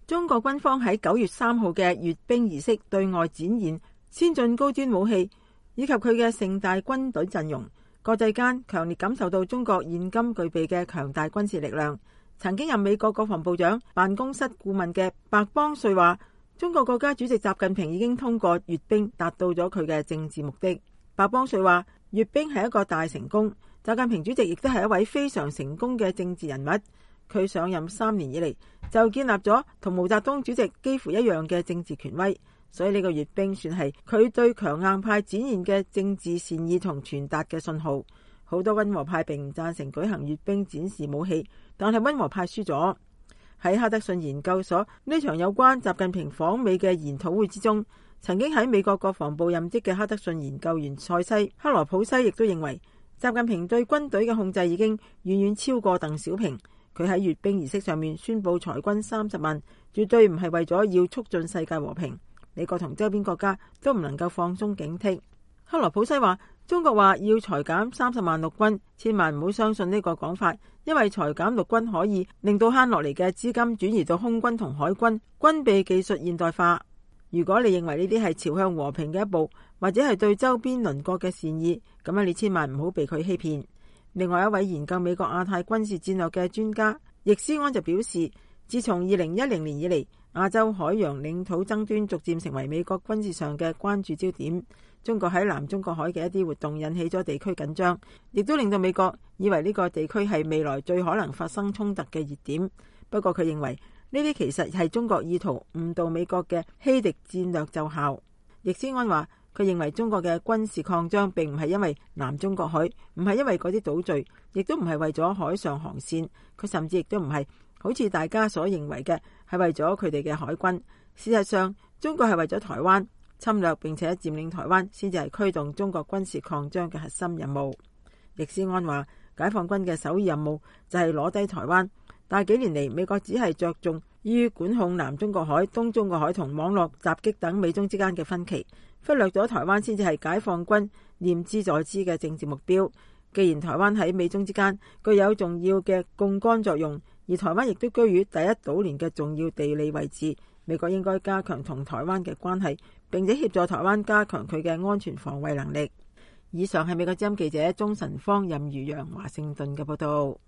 中國軍方喺9月3號嘅閱兵儀式對外展現先進高端武器以及佢嘅盛大軍隊陣容，國際間強烈感受到中國現今具備嘅強大軍事力量。曾經任美國國防部長辦公室顧問嘅白邦瑞話，中國國家主席習近平已經通過閱兵達到咗佢嘅政治目的。白邦瑞話，閱兵係一個大成功，習近平主席亦都係一位非常成功嘅政治人物。佢上任3年以嚟就建立咗同毛澤東主席幾乎一樣嘅政治權威，所以呢個閱兵算係佢對強硬派展現嘅政治善意同傳達嘅信號。好多溫和派並唔贊成舉行閱兵展示武器，但係溫和派輸咗。喺哈德遜研究所呢場有關習近平訪美嘅研討會之中，曾經喺美國國防部任職嘅哈德遜研究員塞西克羅普西亦都認為，習近平對軍隊嘅控制已經遠遠超過鄧小平。佢喺閱兵儀式上面宣布裁軍30萬，絕對唔係為咗要促進世界和平。美國同周邊國家都唔能夠放鬆警惕。克羅普西話，中國話要裁減30萬陸軍，千萬唔好相信呢個講法，因為裁減陸軍可以令到慳落嚟嘅資金轉移到空軍同海軍，軍備技術現代化。如果你認為呢啲係朝向和平嘅一步，或者係對周邊鄰國嘅善意，咁樣你千萬唔好被佢欺騙。另外一位研究美國亞太軍事戰略嘅專家易思安就表示，自從2010年以嚟，亞洲海洋領土爭端逐漸成為美國軍事上嘅關注焦點。中國喺南中國海嘅一啲活動引起咗地區緊張，亦都令到美國以為呢個地區係未來最可能發生衝突嘅熱點。不過佢認為呢啲其實係中國意圖誤導美國嘅欺敵戰略奏效。易思安話，佢認為中國嘅軍事擴張並唔係因為南中國海，唔係因為嗰啲島嶼，亦都唔係為咗海上航線，佢甚至亦都唔係好似大家所認為嘅係為咗佢哋嘅海軍。事實上，中國係為咗台灣侵略並且佔領台灣，先至係驅動中國軍事擴張嘅核心任務。易思安話，解放軍嘅首要任務就係攞低台灣，但係幾年嚟美國只係着重於管控南中國海、東中國海同網絡襲擊等美中之間嘅分歧，忽略咗台灣先至係解放軍念之在之嘅政治目標。既然台灣喺美中之間具有重要嘅槓桿作用，而台灣亦都居於第一島鏈嘅重要地理位置，美國應該加強同台灣嘅關係，並且協助台灣加強佢嘅安全防衛能力。以上係美國之音記者鍾晨芳、任如陽華盛頓嘅報道。